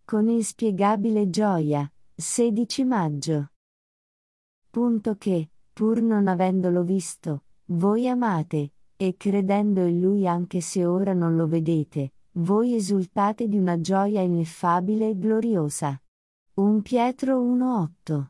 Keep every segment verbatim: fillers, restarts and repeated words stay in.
Con inspiegabile gioia, sedici maggio. Punto che, pur non avendolo visto, voi amate, e credendo in Lui anche se ora non lo vedete, voi esultate di una gioia ineffabile e gloriosa. primo Pietro uno otto.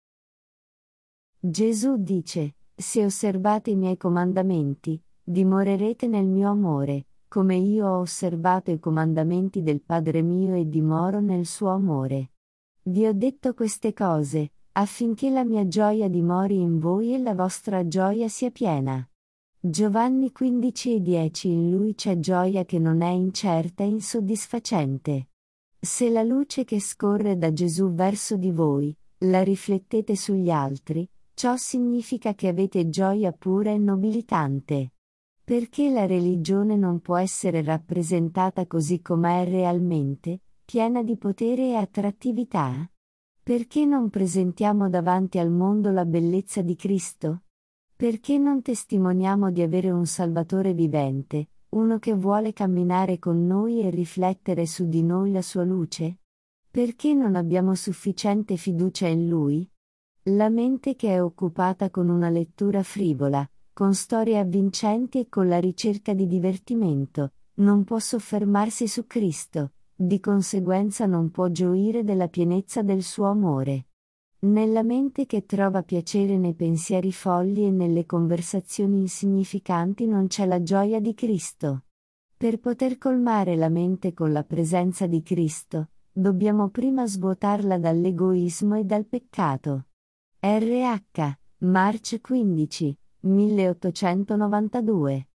Gesù dice: se osservate i miei comandamenti, dimorerete nel mio amore, come io ho osservato i comandamenti del Padre mio e dimoro nel suo amore. Vi ho detto queste cose, affinché la mia gioia dimori in voi e la vostra gioia sia piena. Giovanni quindici e dieci. In Lui c'è gioia che non è incerta e insoddisfacente. Se la luce che scorre da Gesù verso di voi, la riflettete sugli altri, ciò significa che avete gioia pura e nobilitante. Perché la religione non può essere rappresentata così com'è realmente, piena di potere e attrattività? Perché non presentiamo davanti al mondo la bellezza di Cristo? Perché non testimoniamo di avere un Salvatore vivente, uno che vuole camminare con noi e riflettere su di noi la sua luce? Perché non abbiamo sufficiente fiducia in Lui? La mente che è occupata con una lettura frivola, con storie avvincenti e con la ricerca di divertimento, non può soffermarsi su Cristo, di conseguenza non può gioire della pienezza del suo amore. Nella mente che trova piacere nei pensieri folli e nelle conversazioni insignificanti non c'è la gioia di Cristo. Per poter colmare la mente con la presenza di Cristo, dobbiamo prima svuotarla dall'egoismo e dal peccato. R H, March quindici, milleottocentonovantadue.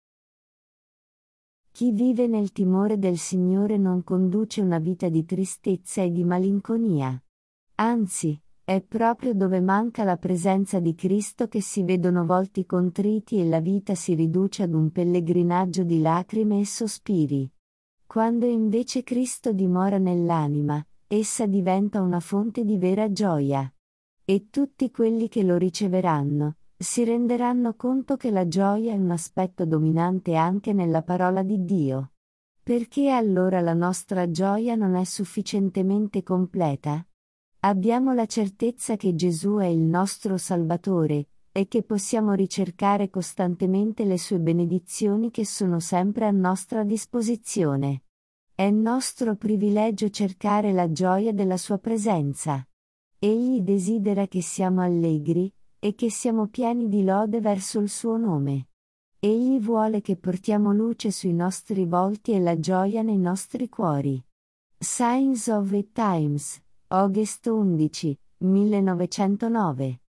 Chi vive nel timore del Signore non conduce una vita di tristezza e di malinconia. Anzi, è proprio dove manca la presenza di Cristo che si vedono volti contriti e la vita si riduce ad un pellegrinaggio di lacrime e sospiri. Quando invece Cristo dimora nell'anima, essa diventa una fonte di vera gioia. E tutti quelli che lo riceveranno, si renderanno conto che la gioia è un aspetto dominante anche nella parola di Dio. Perché allora la nostra gioia non è sufficientemente completa? Abbiamo la certezza che Gesù è il nostro Salvatore, e che possiamo ricercare costantemente le sue benedizioni che sono sempre a nostra disposizione. È nostro privilegio cercare la gioia della sua presenza. Egli desidera che siamo allegri, e che siamo pieni di lode verso il suo nome. Egli vuole che portiamo luce sui nostri volti e la gioia nei nostri cuori. Signs of the Times, August undici, millenovecentonove.